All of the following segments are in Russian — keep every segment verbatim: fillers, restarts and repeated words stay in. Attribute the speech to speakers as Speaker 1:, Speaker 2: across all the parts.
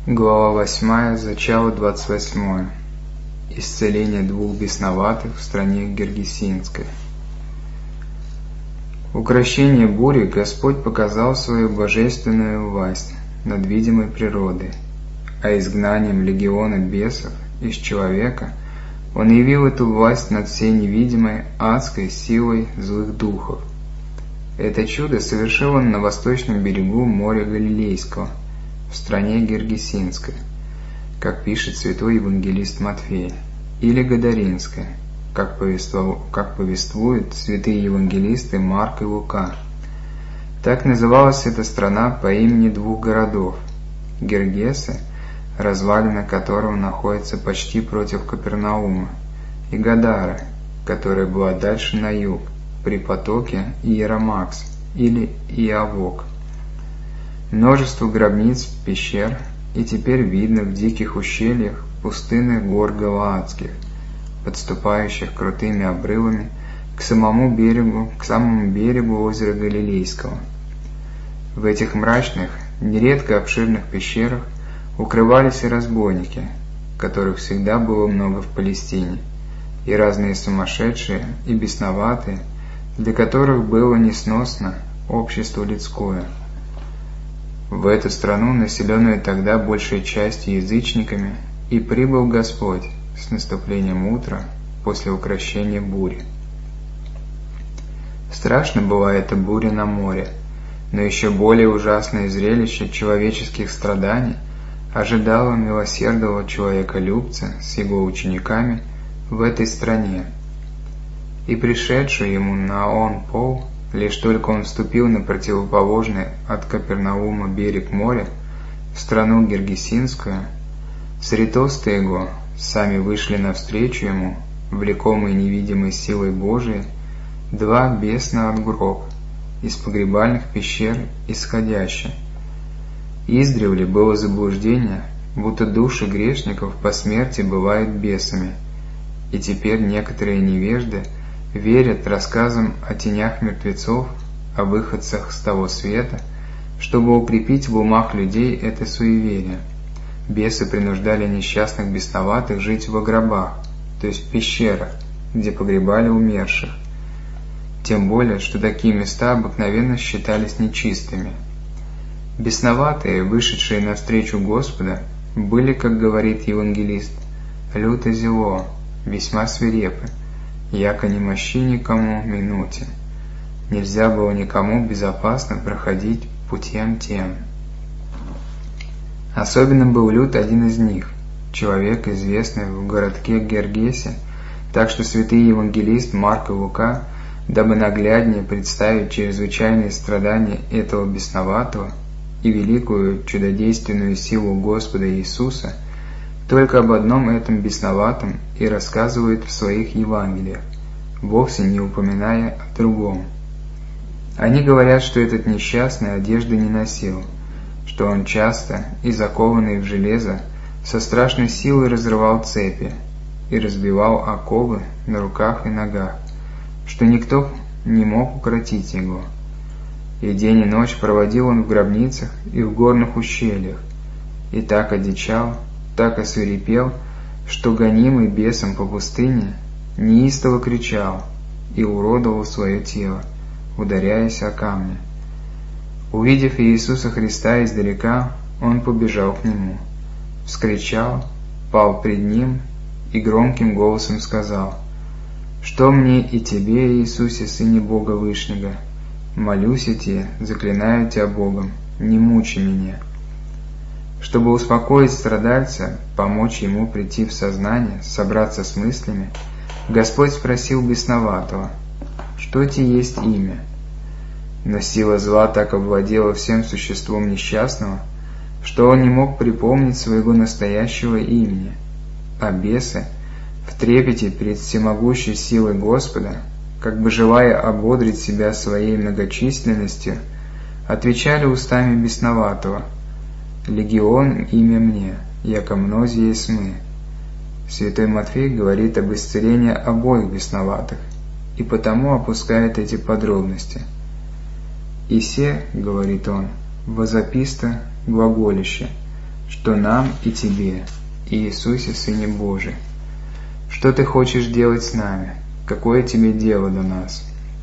Speaker 1: Глава восьмая, зачало двадцать восьмое. Исцеление двух бесноватых в стране Гергесинской. В укрощении бури Господь показал свою божественную власть над видимой природой, а изгнанием легиона бесов из человека Он явил эту власть над всей невидимой адской силой злых духов. Это чудо совершил Он на восточном берегу моря Галилейского, в стране Гергесинской, как пишет святой евангелист Матфей, или Гадаринской, как, повествов... как повествуют святые евангелисты Марк и Лука. Так называлась эта страна по имени двух городов – Гергесы, развалина которого находится почти против Капернаума, и Гадара, которая была дальше на юг, при потоке Иеромакс или Иавок. Множество гробниц, пещер, и теперь видно в диких ущельях пустынных гор Галаадских, подступающих крутыми обрывами к самому берегу, к самому берегу озера Галилейского. В этих мрачных, нередко обширных пещерах укрывались и разбойники, которых всегда было много в Палестине, и разные сумасшедшие и бесноватые, для которых было несносно общество людское. В эту страну, населенную тогда большей частью язычниками, и прибыл Господь с наступлением утра после укрощения бури. Страшно была эта буря на море, но еще более ужасное зрелище человеческих страданий ожидало милосердного человеколюбца с его учениками в этой стране. И пришедший ему на он пол, лишь только он вступил на противоположный от Капернаума берег моря, в страну Гергесинскую, сретосты его сами вышли навстречу ему, влекомые невидимой силой Божией, два бесна от гроб, из погребальных пещер исходящие. Издревле было заблуждение, будто души грешников по смерти бывают бесами, и теперь некоторые невежды верят рассказам о тенях мертвецов, о выходцах с того света, чтобы укрепить в умах людей это суеверие. Бесы принуждали несчастных бесноватых жить во гробах, то есть в пещерах, где погребали умерших. Тем более, что такие места обыкновенно считались нечистыми. Бесноватые, вышедшие навстречу Господа, были, как говорит евангелист, люто зело, весьма свирепы, яко не мощи никому минуте. Нельзя было никому безопасно проходить путем тем. Особенно был лют один из них, человек, известный в городке Гергесе, так что святые евангелист Марк и Лука, дабы нагляднее представить чрезвычайные страдания этого бесноватого и великую чудодейственную силу Господа Иисуса, только об одном этом бесноватом и рассказывают в своих Евангелиях, вовсе не упоминая о другом. Они говорят, что этот несчастный одежды не носил, что он часто и закованный в железо со страшной силой разрывал цепи и разбивал оковы на руках и ногах, что никто не мог укротить его. И день и ночь проводил он в гробницах и в горных ущельях, и так одичал, так освирепел, что гонимый бесом по пустыне неистово кричал и уродовал свое тело, ударяясь о камни. Увидев Иисуса Христа издалека, он побежал к нему, вскричал, пал пред ним и громким голосом сказал: «Что мне и тебе, Иисусе, Сыне Бога Вышнего? Молюсь и тебе, заклинаю тебя Богом, не мучи меня». Чтобы успокоить страдальца, помочь ему прийти в сознание, собраться с мыслями, Господь спросил бесноватого: «Что тебе есть имя?» Но сила зла так овладела всем существом несчастного, что он не мог припомнить своего настоящего имени, а бесы, в трепете перед всемогущей силой Господа, как бы желая ободрить себя своей многочисленностью, отвечали устами бесноватого: «Легион имя мне, яко мнози есть мы». Святой Матфей говорит об исцелении обоих бесноватых, и потому опускает эти подробности. «И се, — говорит он, — возописто глаголище, что нам и тебе, и Иисусе, Сыне Божий. Что ты хочешь делать с нами? Какое тебе дело до нас?»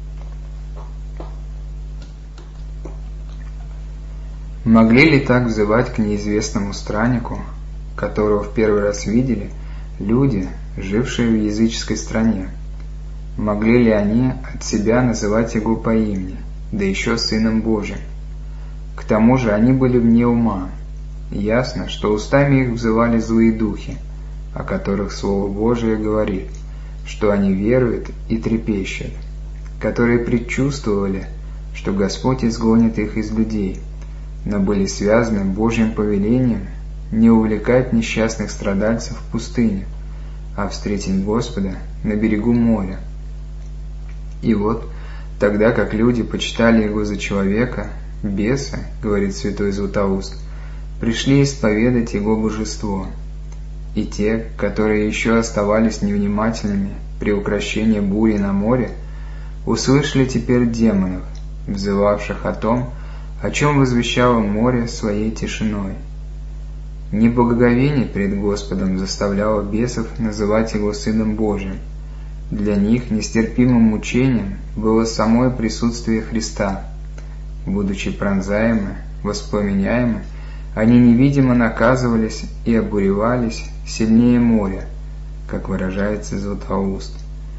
Speaker 1: Могли ли так взывать к неизвестному страннику, которого в первый раз видели, люди, жившие в языческой стране? Могли ли они от себя называть его по имени, да еще Сыном Божиим? К тому же они были вне ума. Ясно, что устами их взывали злые духи, о которых Слово Божие говорит, что они веруют и трепещут, которые предчувствовали, что Господь изгонит их из людей, но были связаны Божьим повелением не увлекать несчастных страдальцев в пустыне, а встретить Господа на берегу моря. И вот, тогда как люди почитали Его за человека, бесы, говорит святой Златоуст, пришли исповедать Его божество. И те, которые еще оставались невнимательными при укрощении бури на море, услышали теперь демонов, взывавших о том, о чем возвещало море своей тишиной. Неблагоговение пред Господом заставляло бесов называть Его Сыном Божиим. Для них нестерпимым мучением было самое присутствие Христа. Будучи пронзаемы, воспламеняемы, они невидимо наказывались и обуревались сильнее моря, как выражается Златоуст.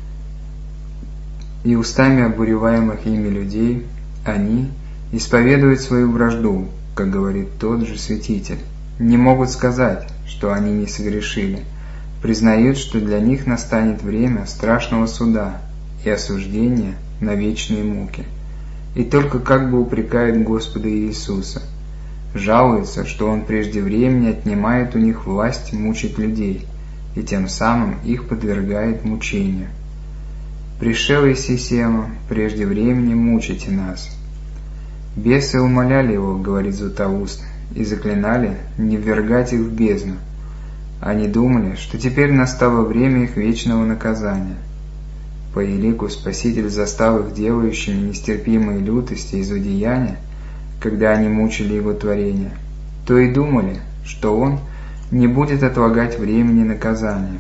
Speaker 1: И устами обуреваемых ими людей они исповедуют свою вражду, как говорит тот же святитель, не могут сказать, что они не согрешили, признают, что для них настанет время страшного суда и осуждения на вечные муки, и только как бы упрекают Господа Иисуса, жалуются, что Он прежде времени отнимает у них власть мучить людей, и тем самым их подвергает мучению. «Пришел Иисусема, прежде времени мучите нас». Бесы умоляли Его, говорит Златоуст, и заклинали не ввергать их в бездну. Они думали, что теперь настало время их вечного наказания. По елику Спаситель застал их делающими нестерпимые лютости и злодеяния, когда они мучили Его творение, то и думали, что Он не будет отлагать времени наказания.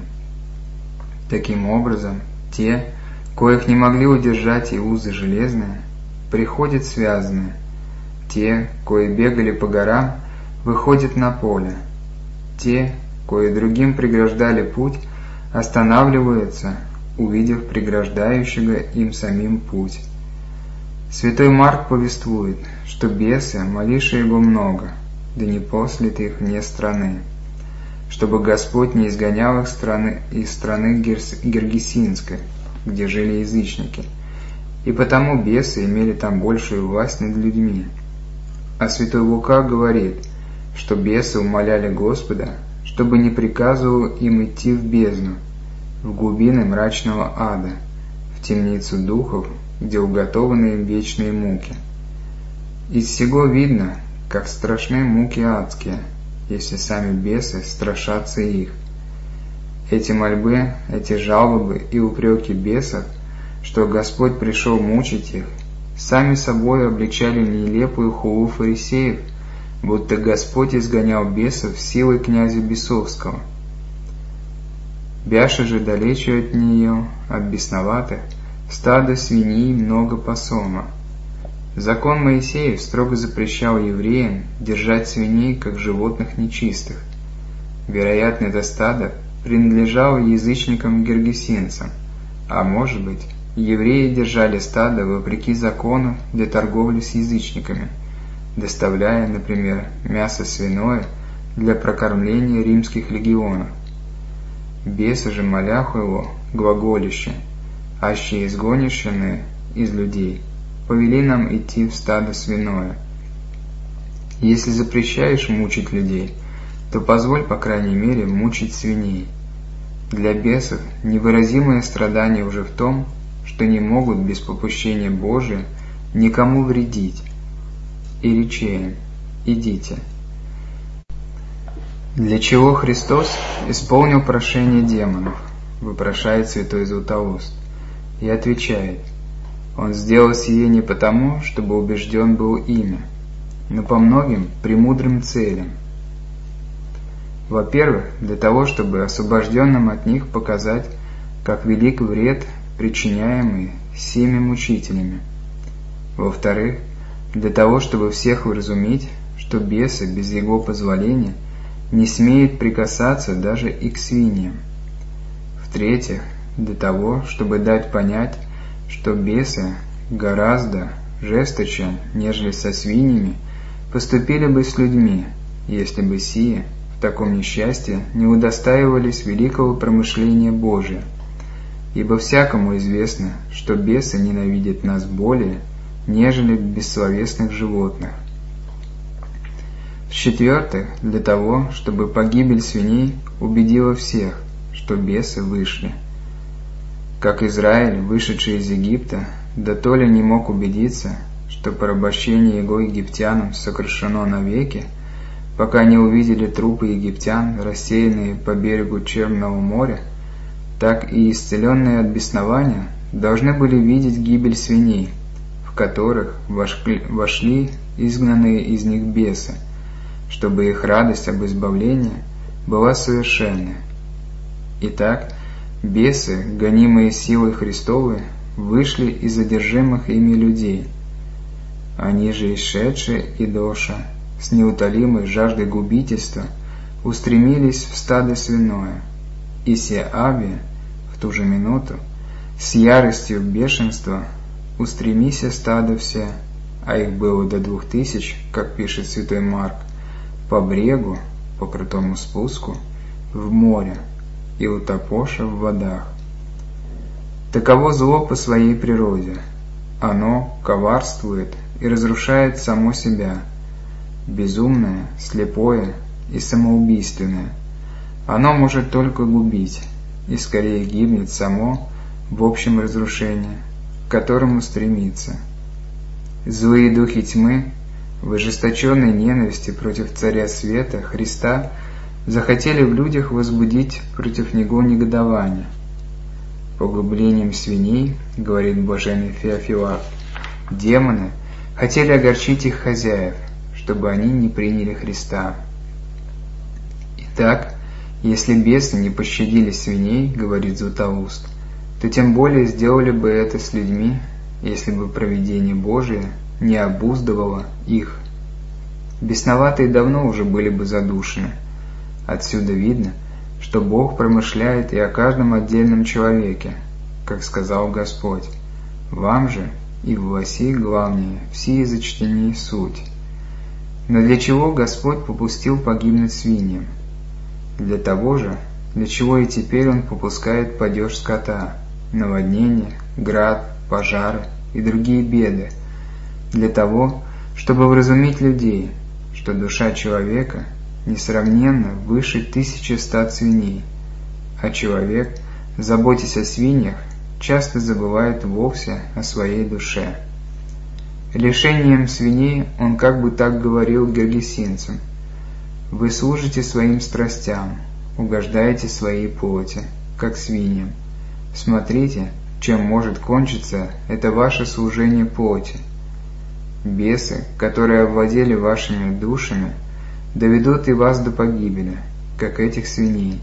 Speaker 1: Таким образом, те, коих не могли удержать и узы железные, приходят связанные. Те, кои бегали по горам, выходят на поле. Те, кои другим преграждали путь, останавливаются, увидев преграждающего им самим путь. Святой Марк повествует, что бесы, молившие его много, да не послит их вне страны, чтобы Господь не изгонял их страны, из страны Гергесинской, где жили язычники, и потому бесы имели там большую власть над людьми. А святой Лука говорит, что бесы умоляли Господа, чтобы не приказывал им идти в бездну, в глубины мрачного ада, в темницу духов, где уготованы им вечные муки. Из сего видно, как страшны муки адские, если сами бесы страшатся их. Эти мольбы, эти жалобы и упреки бесов, что Господь пришел мучить их, сами собой обличали нелепую хулу фарисеев, будто Господь изгонял бесов силой князя бесовского. Бяше же далече от нее, от бесноватых, стадо свиней много пасома. Закон Моисеев строго запрещал евреям держать свиней, как животных нечистых. Вероятно, это стадо принадлежало язычникам-гергесинцам, а может быть, евреи держали стадо вопреки закону для торговли с язычниками, доставляя, например, мясо свиное для прокормления римских легионов. Бесы же моляху его, глаголище, аще изгонишены из людей, повели нам идти в стадо свиное. Если запрещаешь мучить людей, то позволь, по крайней мере, мучить свиней. Для бесов невыразимое страдание уже в том, что не могут без попущения Божия никому вредить. И речи им: идите. Для чего Христос исполнил прошение демонов, вопрошает святой Златоуст, и отвечает: Он сделал сие не потому, чтобы убежден был ими, но по многим премудрым целям. Во-первых, для того, чтобы освобожденным от них показать, как велик вред, причиняемый сими мучителями. Во-вторых, для того, чтобы всех вразумить, что бесы без его позволения не смеют прикасаться даже и к свиньям. В-третьих, для того, чтобы дать понять, что бесы гораздо жесточе, нежели со свиньями, поступили бы с людьми, если бы сие в таком несчастье не удостаивались великого промышления Божия. Ибо всякому известно, что бесы ненавидят нас более, нежели бессловесных животных. В-четвертых, для того, чтобы погибель свиней убедила всех, что бесы вышли. Как Израиль, вышедший из Египта, да то ли не мог убедиться, что порабощение его египтянам сокрушено навеки, пока не увидели трупы египтян, рассеянные по берегу Черного моря, так и исцеленные от беснования должны были видеть гибель свиней, в которых вошли, вошли изгнанные из них бесы, чтобы их радость об избавлении была совершенной. Итак, бесы, гонимые силой Христовой, вышли из одержимых ими людей. Они же, исшедшие и доша, с неутолимой жаждой губительства, устремились в стадо свиное, и Сеавия в ту же минуту, с яростью бешенства, устремися стадо все, а их было до двух тысяч, как пишет святой Марк, по брегу, по крутому спуску, в море, и утопоша в водах. Таково зло по своей природе. Оно коварствует и разрушает само себя, безумное, слепое и самоубийственное. Оно может только губить, и скорее гибнет само в общем разрушении, к которому стремится. Злые духи тьмы, в ожесточенной ненависти против Царя Света, Христа, захотели в людях возбудить против Него негодование. Погублением свиней, говорит блаженный Феофилак, демоны хотели огорчить их хозяев, чтобы они не приняли Христа. Итак, если бесы не пощадили свиней, говорит Златоуст, то тем более сделали бы это с людьми, если бы провидение Божие не обуздывало их. Бесноватые давно уже были бы задушены. Отсюда видно, что Бог промышляет и о каждом отдельном человеке, как сказал Господь, «Вам же и в власи главнее, все зачтени суть». Но для чего Господь попустил погибнуть свиньям? Для того же, для чего и теперь Он попускает падеж скота, наводнение, град, пожары и другие беды, для того, чтобы вразумить людей, что душа человека несравненно выше тысячи стад свиней, а человек, заботясь о свиньях, часто забывает вовсе о своей душе. Лишением свиней он как бы так говорил гергесинцам: «Вы служите своим страстям, угождаете своей плоти, как свиньям. Смотрите, чем может кончиться это ваше служение плоти. Бесы, которые овладели вашими душами, доведут и вас до погибели, как этих свиней.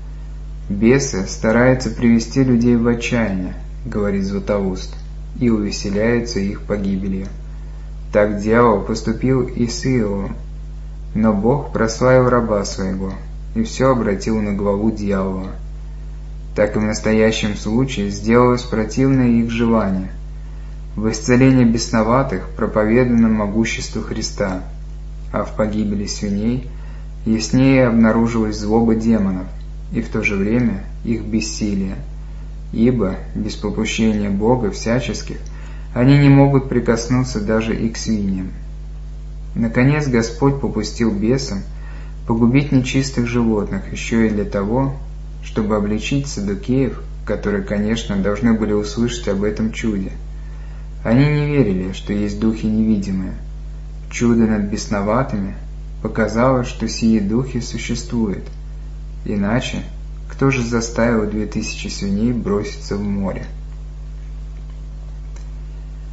Speaker 1: Бесы стараются привести людей в отчаяние, говорит Златоуст, и увеселяются их погибелью. Так дьявол поступил и с Иовом, но Бог прославил раба своего и все обратил на главу дьявола. Так и в настоящем случае сделалось противное их желание. В исцелении бесноватых проповедано могущество Христа, а в погибели свиней яснее обнаружилась злоба демонов и в то же время их бессилие, ибо без попущения Бога всяческих они не могут прикоснуться даже и к свиньям. Наконец Господь попустил бесам погубить нечистых животных еще и для того, чтобы обличить саддукеев, которые, конечно, должны были услышать об этом чуде. Они не верили, что есть духи невидимые. Чудо над бесноватыми показало, что сии духи существуют. Иначе кто же заставил две тысячи свиней броситься в море?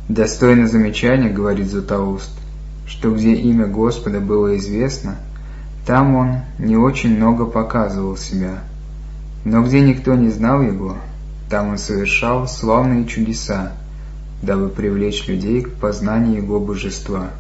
Speaker 1: Достойно замечания, говорит Златоуст, что где имя Господа было известно, Там он не очень много показывал себя, но где никто не знал его, там он совершал славные чудеса, дабы привлечь людей к познанию его божества.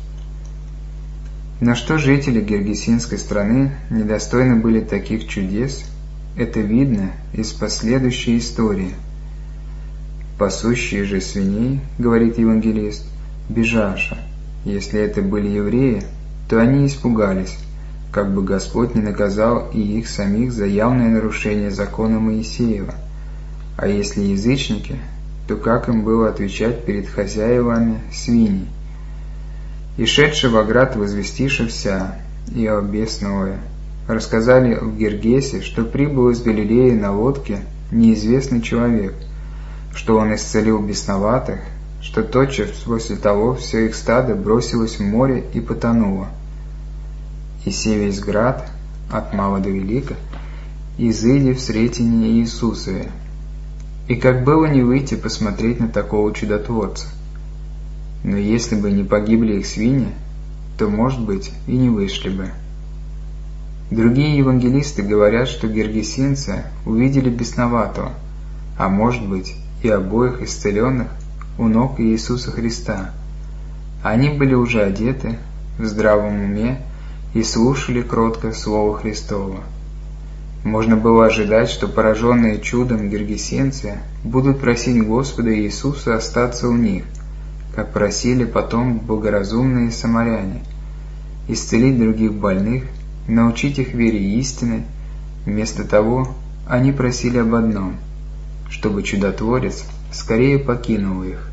Speaker 1: Но что жители Гергесинской страны недостойны были таких чудес, это видно из последующей истории. «Пасущие же свиней, — говорит евангелист, — бежаша, если это были евреи, то они испугались, как бы Господь не наказал и их самих за явное нарушение закона Моисеева, а если язычники, то как им было отвечать перед хозяевами свиней? И шедши в оград возвестиша вся, и о бесновое, рассказали в Гергесе, что прибыл из Галилеи на лодке неизвестный человек, что он исцелил бесноватых, что тотчас после того все их стадо бросилось в море и потонуло. И се весь град, от мала до велика, изыди в сретение Иисусове. И как было не выйти посмотреть на такого чудотворца? Но если бы не погибли их свиньи, то, может быть, и не вышли бы». Другие евангелисты говорят, что гергесинцы увидели бесноватого, а может быть и обоих исцеленных у ног Иисуса Христа. Они были уже одеты в здравом уме и слушали кротко Слово Христово. Можно было ожидать, что пораженные чудом гергесинцы будут просить Господа Иисуса остаться у них, как просили потом благоразумные самаряне, исцелить других больных, научить их вере истины. Вместо того они просили об одном, чтобы чудотворец скорее покинул их.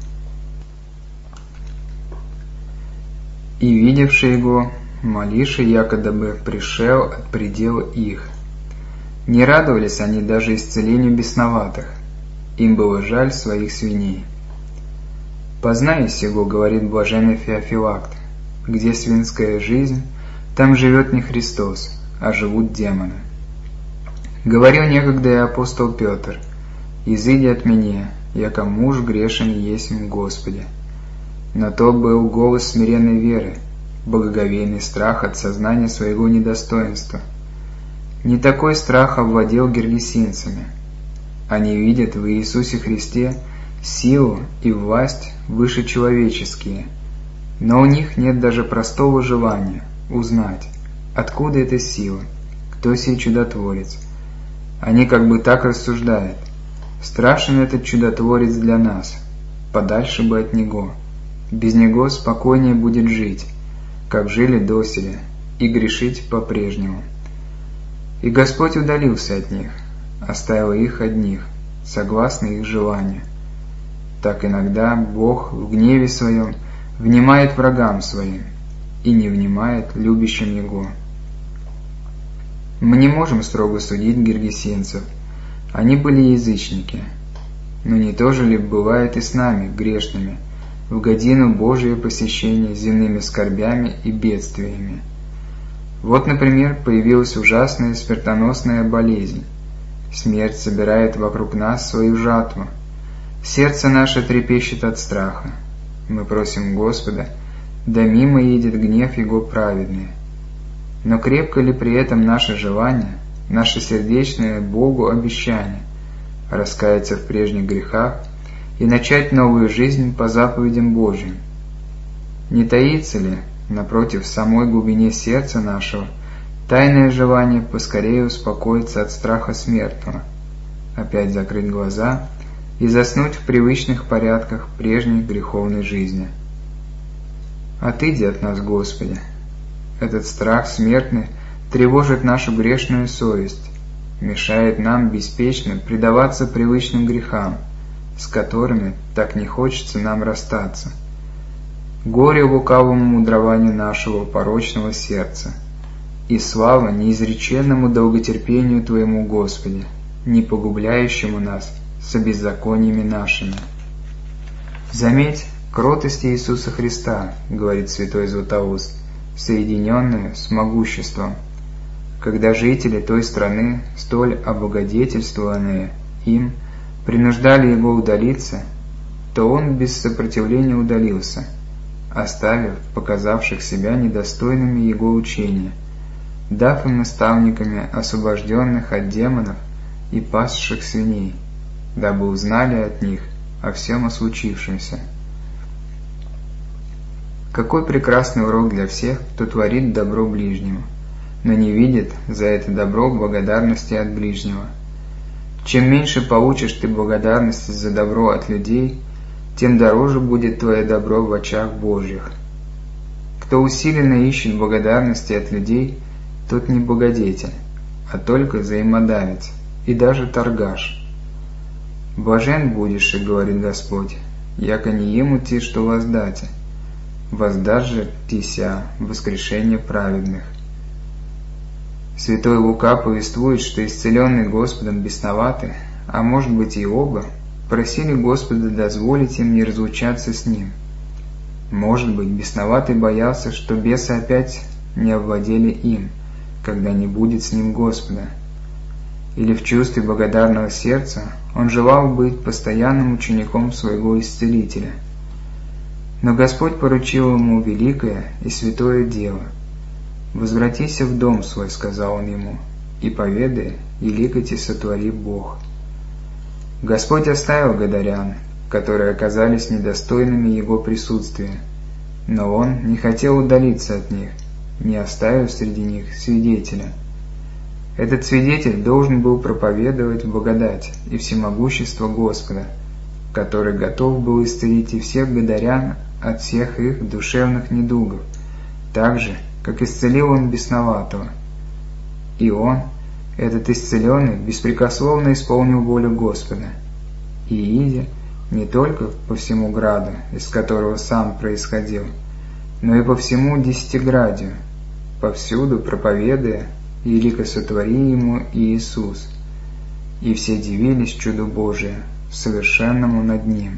Speaker 1: «И видевши его, молиши, якобы пришел от предела их». Не радовались они даже исцелению бесноватых, им было жаль своих свиней. «Познай сего, — говорит блаженный Феофилакт, — где свинская жизнь, там живет не Христос, а живут демоны. Говорил некогда и апостол Петр: изыди от меня, яко муж грешен есть в Господе. Но то был голос смиренной веры, благоговейный страх от сознания своего недостоинства. Не такой страх овладел гергесинцами. Они видят в Иисусе Христе силу и власть выше человеческие, но у них нет даже простого желания узнать, откуда эта сила, кто сей чудотворец. Они как бы так рассуждают: страшен этот чудотворец для нас, подальше бы от него, без него спокойнее будет жить, как жили доселе, и грешить по-прежнему. И Господь удалился от них, оставил их одних, согласно их желанию. Так иногда Бог в гневе Своем внимает врагам Своим и не внимает любящим Его. Мы не можем строго судить гергесинцев, они были язычники, но не то же ли бывает и с нами, грешными, в годину Божие посещения земными скорбями и бедствиями? Вот, например, появилась ужасная смертоносная болезнь. Смерть собирает вокруг нас свою жатву. Сердце наше трепещет от страха. Мы просим Господа, да мимо едет гнев Его праведный. Но крепко ли при этом наше желание, наше сердечное Богу обещание раскаяться в прежних грехах и начать новую жизнь по заповедям Божьим? Не таится ли, напротив, в самой глубине сердца нашего тайное желание поскорее успокоиться от страха смертного, опять закрыть глаза и заснуть в привычных порядках прежней греховной жизни? Отыди от нас, Господи! Этот страх смертный тревожит нашу грешную совесть, мешает нам беспечно предаваться привычным грехам, с которыми так не хочется нам расстаться. Горе лукавому мудрованию нашего порочного сердца, и слава неизреченному долготерпению Твоему, Господи, не погубляющему нас со беззакониями нашими. Заметь кротость Иисуса Христа, говорит святой Златоуст, соединенную с могуществом. Когда жители той страны, столь облагодетельствованные им, принуждали его удалиться, то он без сопротивления удалился, оставив показавших себя недостойными его учения, дав им наставниками освобожденных от демонов и пасших свиней, дабы узнали от них о всем о случившемся. Какой прекрасный урок для всех, кто творит добро ближнему, но не видит за это добро благодарности от ближнего. Чем меньше получишь ты благодарности за добро от людей, тем дороже будет твое добро в очах Божьих. Кто усиленно ищет благодарности от людей, тот не благодетель, а только взаимодавец и даже торгаш. Блажен будешь, и говорит Господь, яко не ему те, что воздате, воздашь же тися воскрешение праведных. Святой Лука повествует, что исцеленный Господом бесноваты, а может быть и оба, просили Господа дозволить им не разлучаться с Ним. Может быть, бесноватый боялся, что бесы опять не овладели им, когда не будет с ним Господа. Или в чувстве благодарного сердца он желал быть постоянным учеником своего Исцелителя. Но Господь поручил ему великое и святое дело. «Возвратися в дом свой», — сказал он ему, — «и поведай, елико те сотвори Бог». Господь оставил гадарян, которые оказались недостойными Его присутствия, но Он не хотел удалиться от них, не оставив среди них свидетеля. Этот свидетель должен был проповедовать благодать и всемогущество Господа, который готов был исцелить и всех гадарян от всех их душевных недугов, так же, как исцелил Он бесноватого. И он, этот исцеленный, беспрекословно исполнил волю Господа, и идя не только по всему граду, из которого сам происходил, но и по всему десятиградию, повсюду проповедуя, елико сотвори ему Иисус, и все дивились чуду Божие, совершенному над ним.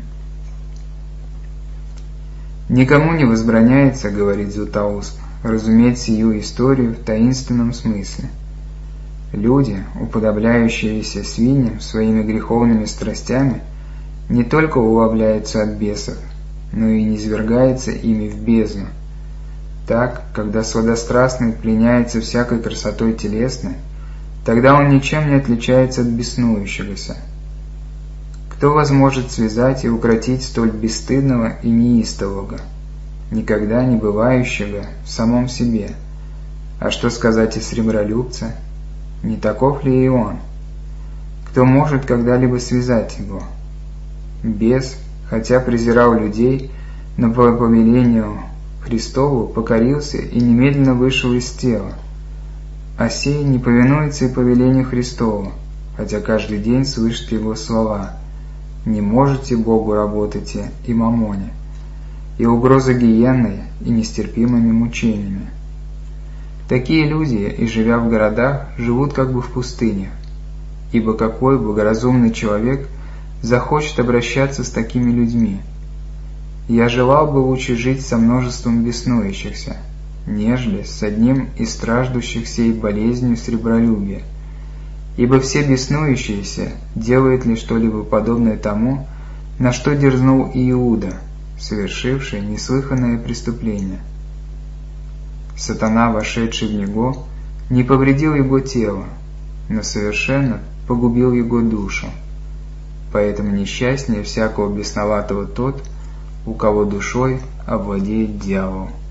Speaker 1: «Никому не возбраняется, — говорит Златоуст, — разуметь сию историю в таинственном смысле. Люди, уподобляющиеся свиньям своими греховными страстями, не только уловляются от бесов, но и низвергаются ими в бездну. Так, когда сладострастный пленяется всякой красотой телесной, тогда он ничем не отличается от беснующегося. Кто возможет связать и укротить столь бесстыдного и неистового, никогда не бывающего в самом себе? А что сказать о сребролюбце? Не таков ли и он? Кто может когда-либо связать его? Бес, хотя презирал людей, но по повелению Христову покорился и немедленно вышел из тела. А сей не повинуется и повелению Христову, хотя каждый день слышит его слова: «Не можете Богу работать и мамоне», и угроза гиенной и нестерпимыми мучениями. Такие люди, и живя в городах, живут как бы в пустынях, ибо какой благоразумный человек захочет обращаться с такими людьми? Я желал бы лучше жить со множеством беснующихся, нежели с одним из страждущих сей болезнью сребролюбия, ибо все беснующиеся делают ли что-либо подобное тому, на что дерзнул Иуда, совершивший неслыханное преступление. Сатана, вошедший в него, не повредил его тело, но совершенно погубил его душу. Поэтому несчастнее всякого бесноватого тот, у кого душой овладеет дьявол.